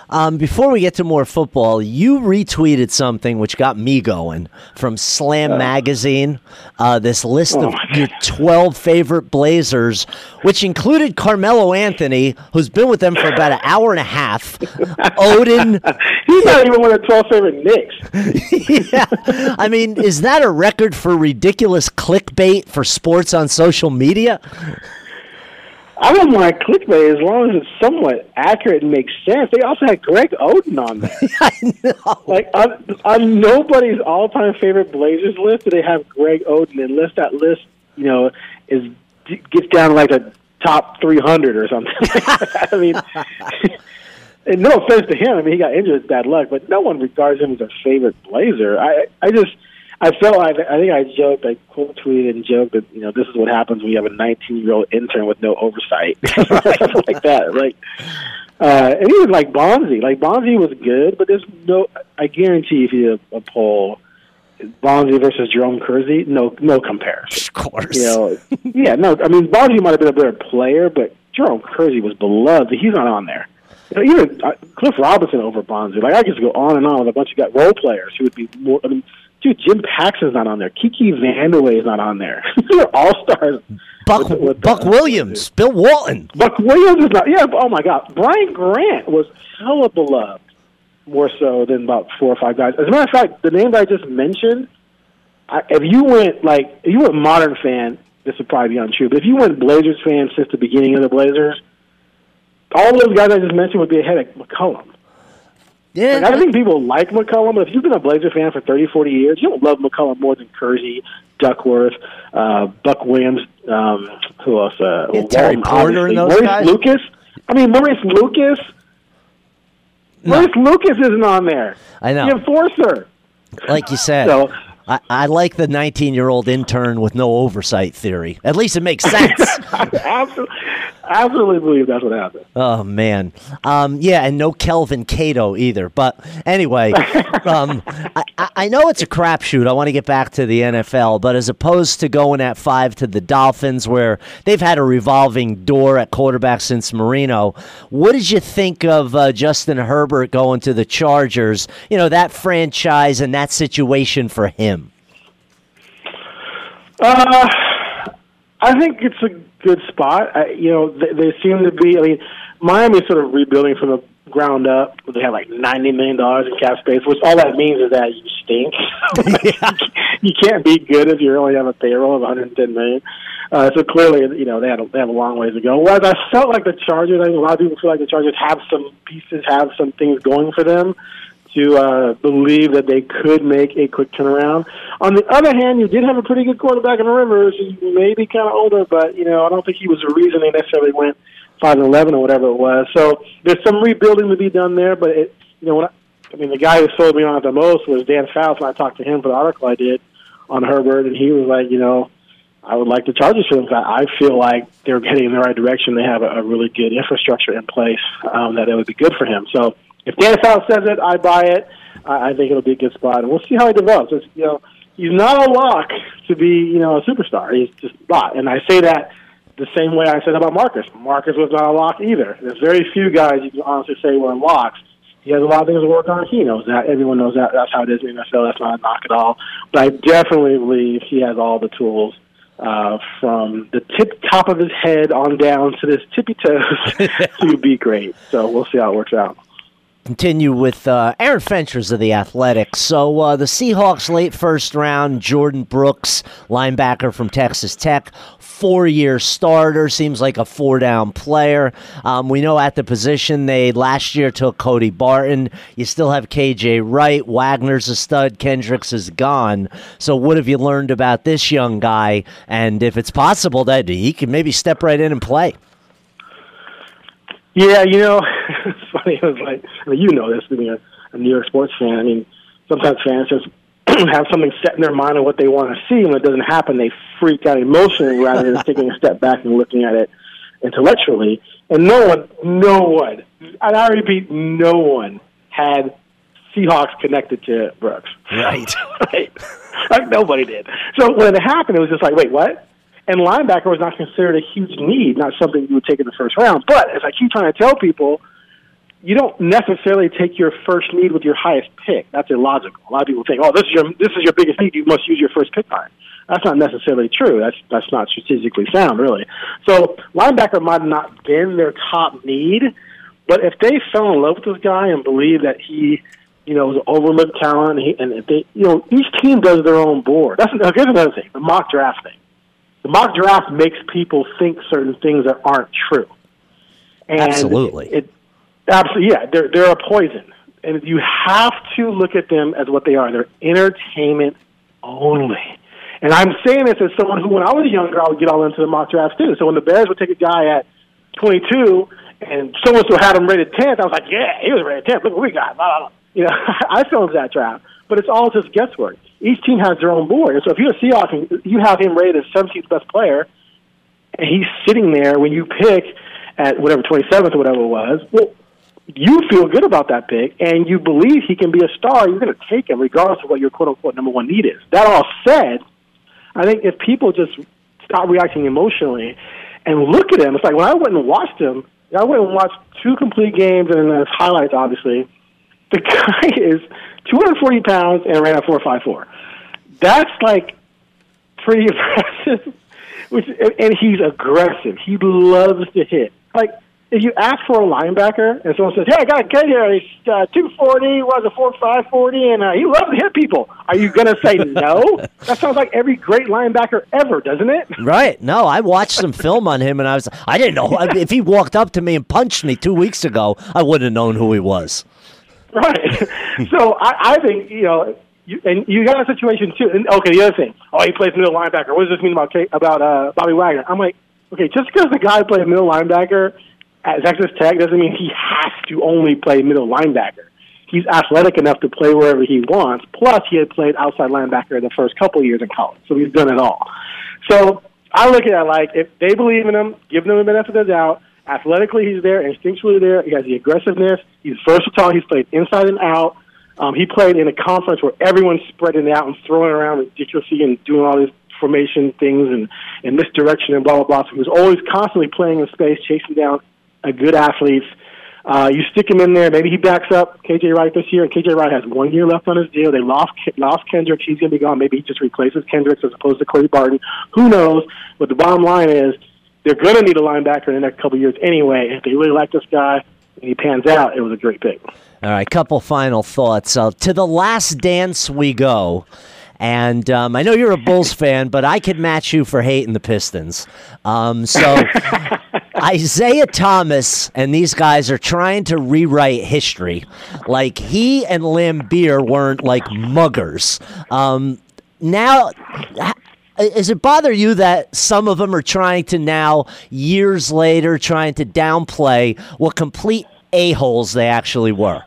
Before we get to more football, you retweeted something which got me going from Slam Magazine, this list of your 12 favorite Blazers, which included Carmelo Anthony, who's been with them for about an hour and a half. Odin. He's not even one of the 12 favorite Knicks. Yeah. I mean, is that a record for ridiculous clickbait for sports on social media? I don't mind clickbait as long as it's somewhat accurate and makes sense. They also had Greg Oden on there. I know. Like on nobody's all-time favorite Blazers list, do they have Greg Oden? Unless that list, gets down to like the top 300 or something. I mean, and no offense to him. I mean, he got injured. It's bad luck, but no one regards him as a favorite Blazer. I felt like, I think I joked, I quote tweeted and joked that, this is what happens when you have a 19-year-old intern with no oversight. Something like that. And even like Bonzi. Like, Bonzi was good, but there's I guarantee if you have a poll, Bonzi versus Jerome Kersey, no comparison. Of course. Yeah, no, I mean, Bonzi might have been a better player, but Jerome Kersey was beloved. He's not on there. Even Cliff Robinson over Bonzi. Like, I could go on and on with a bunch of role players who would be more, dude, Jim Paxson's not on there. Kiki Vandeweghe is not on there. They're all-stars. Buck Williams, Bill Walton. Buck Williams is not. Yeah, oh, my God. Brian Grant was hella beloved, more so than about 4 or 5 guys. As a matter of fact, the names I just mentioned, if you went Modern fan, this would probably be untrue, but if you went Blazers fan since the beginning of the Blazers, all those guys I just mentioned would be ahead of McCollum. Yeah, I think people like McCollum, but if you've been a Blazer fan for 30, 40 years, you don't love McCollum more than Kersey, Duckworth, Buck Williams, who else? Terry Porter and those Maurice guys? Lucas. Maurice Lucas. No. Maurice Lucas isn't on there. I know. The enforcer. Like you said. So, I like the 19-year-old intern with no oversight theory. At least it makes sense. Absolutely believe that's what happened. Oh, man. Yeah, and no Kelvin Cato either. But anyway, I know it's a crapshoot. I want to get back to the NFL. But as opposed to going at 5 to the Dolphins, where they've had a revolving door at quarterback since Marino, what did you think of Justin Herbert going to the Chargers? That franchise and that situation for him. I think it's a good spot. They seem to be. Miami's sort of rebuilding from the ground up. They have like $90 million in cap space, which all that means is that you stink. You can't be good if you only have a payroll of $110 million. So clearly, they have a long ways to go. Whereas I felt like the Chargers, I think a lot of people feel like the Chargers have some pieces, have some things going for them to believe that they could make a quick turnaround. On the other hand, you did have a pretty good quarterback in Rivers. He may be kind of older, but I don't think he was the reason they necessarily went 5-11 or whatever it was. So there's some rebuilding to be done there. But the guy who sold me on it the most was Dan Fouts. When I talked to him for the article I did on Herbert, and he was like, I would like the Chargers for them. I feel like they're heading in the right direction. They have a really good infrastructure in place that it would be good for him. So if Dan Fouts says it, I buy it. I think it'll be a good spot, and we'll see how he develops. He's not a lock to be, a superstar. He's just not. And I say that the same way I said about Marcus. Marcus was not a lock either. There's very few guys you can honestly say were locks. He has a lot of things to work on. He knows that. Everyone knows that. That's how it is in the NFL. That's not a knock at all. But I definitely believe he has all the tools from the top of his head on down to his tippy toes to be great. So we'll see how it works out. Continue with Aaron Fentress of The Athletic. So the Seahawks late first round, Jordan Brooks, linebacker from Texas Tech, 4-year starter, seems like a 4-down player. We know at the position they last year took Cody Barton. You still have KJ Wright. Wagner's a stud. Kendricks is gone. So what have you learned about this young guy? And if it's possible that he can maybe step right in and play? Yeah, it's funny. It was like, you know this, being a New York sports fan. Sometimes fans just have something set in their mind of what they want to see, and when it doesn't happen, they freak out emotionally rather than taking a step back and looking at it intellectually. And no one, and I repeat, no one had Seahawks connected to Brooks. Right. Right? Like, nobody did. So when it happened, it was just like, wait, what? And linebacker was not considered a huge need, not something you would take in the first round. But as I keep trying to tell people, you don't necessarily take your first need with your highest pick. That's illogical. A lot of people think, oh, this is your biggest need. You must use your first pick on it. That's not necessarily true. That's not strategically sound, really. So linebacker might have not been their top need, but if they fell in love with this guy and believe that he, was an overlooked talent, and if they, each team does their own board. Here's another thing: the mock draft thing. The mock draft makes people think certain things that aren't true. And absolutely. Absolutely, yeah. They're a poison, and you have to look at them as what they are. They're entertainment only. And I'm saying this as someone who, when I was younger, I would get all into the mock drafts too. So when the Bears would take a guy at 22 and someone still had him rated 10th, I was like, yeah, he was rated 10th. Look what we got. Blah, blah, blah. I fell into that draft. But it's all just guesswork. Each team has their own board. And so if you're a Seahawks and you have him rated as 17th best player, and he's sitting there when you pick at whatever, 27th or whatever it was, well, you feel good about that pick, and you believe he can be a star, you're going to take him regardless of what your quote-unquote number one need is. That all said, I think if people just stop reacting emotionally and look at him, it's like when I went and watched him, I went and watched 2 complete games and then his highlights, obviously. The guy is 240 pounds and ran a 4.54. That's like pretty impressive. And he's aggressive. He loves to hit. Like, if you ask for a linebacker and someone says, hey, I got a kid here, he's 240, was a 4.5 40, and he loves to hit people, are you going to say no? That sounds like every great linebacker ever, doesn't it? Right. No, I watched some film on him, and I didn't know. If he walked up to me and punched me 2 weeks ago, I wouldn't have known who he was. Right. So I think, and you got a situation, too. And, okay, the other thing, he plays middle linebacker. What does this mean about Bobby Wagner? I'm like, okay, just because the guy plays middle linebacker at Texas Tech doesn't mean he has to only play middle linebacker. He's athletic enough to play wherever he wants. Plus, he had played outside linebacker the first couple of years in college, so he's done it all. So I look at it like if they believe in him, give him the benefit of the doubt. Athletically, he's there. Instinctually there. He has the aggressiveness. He's versatile. He's played inside and out. He played in a conference where everyone's spreading out and throwing around ridiculously and doing all these formation things and misdirection and blah, blah, blah. So he was always constantly playing in space, chasing down a good athletes. You stick him in there. Maybe he backs up KJ Wright this year. KJ Wright has 1 year left on his deal. They lost Kendricks. He's going to be gone. Maybe he just replaces Kendricks as opposed to Cody Barton. Who knows? But the bottom line is they're going to need a linebacker in the next couple of years anyway. If they really like this guy and he pans out, it was a great pick. All right, couple final thoughts. To the last dance we go. And I know you're a Bulls fan, but I could match you for hating the Pistons. So Isaiah Thomas and these guys are trying to rewrite history. Like, he and Lambeer weren't like muggers. Now, does it bother you that some of them are trying to now, years later, trying to downplay what complete a-holes they actually were?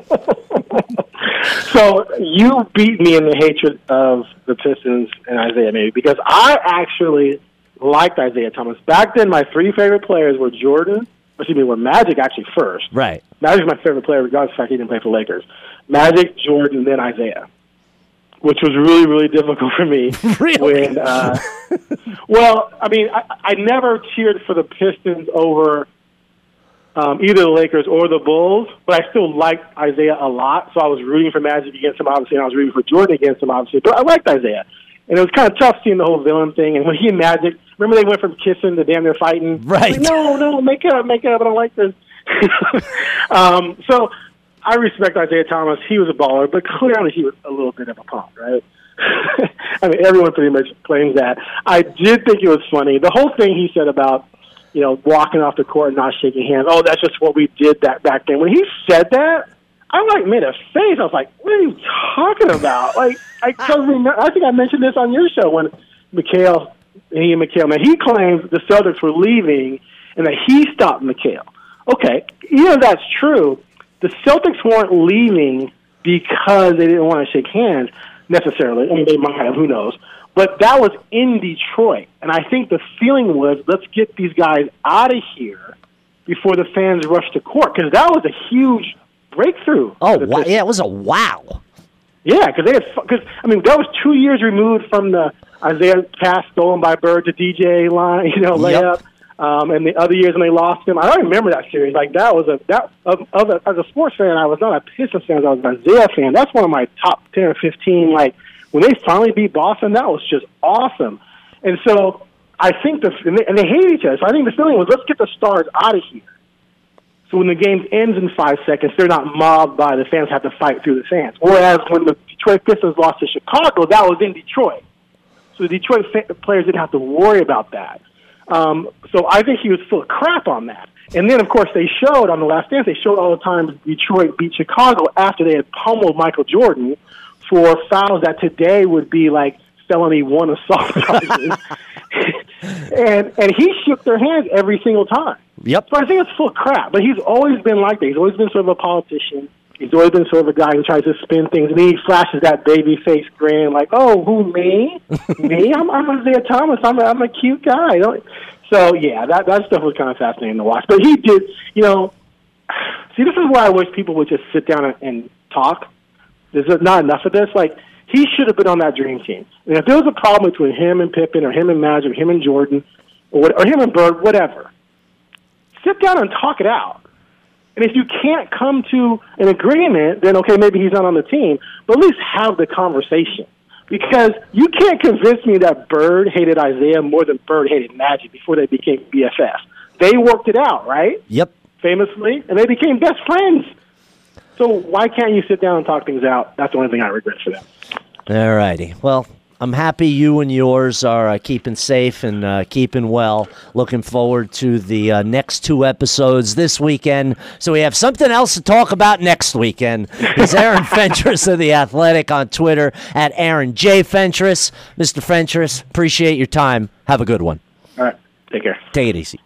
So you beat me in the hatred of the Pistons and Isaiah, maybe, because I actually liked Isaiah Thomas. Back then, my 3 favorite players were were Magic actually first. Right. Magic's my favorite player, regardless of the fact he didn't play for the Lakers. Magic, Jordan, then Isaiah, which was really, really difficult for me. Really? Well, I mean, I never cheered for the Pistons over either the Lakers or the Bulls, but I still liked Isaiah a lot, so I was rooting for Magic against him, obviously, and I was rooting for Jordan against him, obviously, but I liked Isaiah. And it was kind of tough seeing the whole villain thing, and when he and Magic, remember they went from kissing to damn near fighting? Right. Like, no, make up, I don't like this. So I respect Isaiah Thomas. He was a baller, but clearly he was a little bit of a punk, right? I mean, everyone pretty much claims that. I did think it was funny. The whole thing he said about, walking off the court and not shaking hands. Oh, that's just what we did back then. When he said that, I made a face. I was like, what are you talking about? I think I mentioned this on your show when he claims the Celtics were leaving and that he stopped McHale. Okay, that's true. The Celtics weren't leaving because they didn't want to shake hands necessarily. I mean, they might have, who knows. But that was in Detroit. And I think the feeling was, let's get these guys out of here before the fans rush to court, because that was a huge breakthrough. Oh, wow. Yeah, it was a wow. Yeah, because that was 2 years removed from the Isaiah pass stolen by Bird to DJ line, layup. And the other years when they lost him, I don't remember that series. Like that was as a sports fan, I was not a Pistons fan. I was an Isaiah fan. That's one of my top 10 or 15. Like when they finally beat Boston, that was just awesome. And so I think and they hate each other. So I think the feeling was, let's get the stars out of here. So when the game ends in 5 seconds, they're not mobbed by the fans, have to fight through the fans. Whereas when the Detroit Pistons lost to Chicago, that was in Detroit. So the Detroit players didn't have to worry about that. So I think he was full of crap on that. And then, of course, they showed on The Last Dance, they showed all the times Detroit beat Chicago after they had pummeled Michael Jordan for fouls that today would be like felony 1 assault charges. and he shook their hands every single time. Yep. So I think it's full of crap. But he's always been like that. He's always been sort of a politician. He's always been sort of a guy who tries to spin things. And he flashes that baby face grin like, oh, who, me? Me? I'm Isaiah Thomas. I'm a cute guy. So, yeah, that stuff was kind of fascinating to watch. But he did, see, this is where I wish people would just sit down and talk. There's not enough of this. Like, he should have been on that dream team. And if there was a problem between him and Pippen or him and Magic or him and Jordan or him and Bird, whatever, sit down and talk it out. And if you can't come to an agreement, then, okay, maybe he's not on the team, but at least have the conversation. Because you can't convince me that Bird hated Isaiah more than Bird hated Magic before they became BFFs. They worked it out, right? Yep. Famously, and they became best friends. So why can't you sit down and talk things out? That's the only thing I regret for them. All righty. Well, I'm happy you and yours are keeping safe and keeping well. Looking forward to the next 2 episodes this weekend. So we have something else to talk about next weekend. It's Aaron Fentress of The Athletic on Twitter at Aaron J. Fentress. Mr. Fentress, appreciate your time. Have a good one. All right. Take care. Take it easy.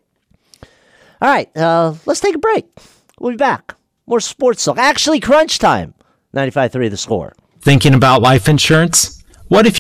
All right. Let's take a break. We'll be back. More sports talk. Actually, crunch time. 95.3 The Score. Thinking about life insurance? What if